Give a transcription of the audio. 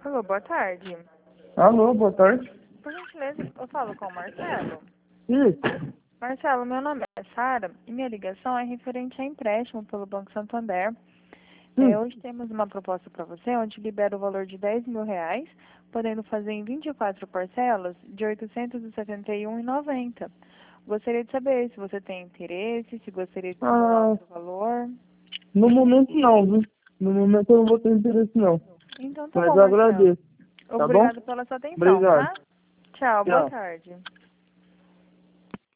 Alô, boa tarde. Alô, boa tarde. Por gentileza, eu falo com o Marcelo. Isso. Marcelo, meu nome é Sara e minha ligação é referente a empréstimo pelo Banco Santander. Hoje temos uma proposta para você, onde libera o valor de R$ 10.000, podendo fazer em 24 parcelas de R$ 871,90. Gostaria de saber se você tem interesse, se gostaria de falar o seu valor. No momento não, viu? No momento eu não vou ter interesse não. Então tá Mas bom, eu Marcelo. agradeço. Tá bom? Obrigado pela sua atenção, Obrigado. tá? Tchau, boa Tchau. tarde.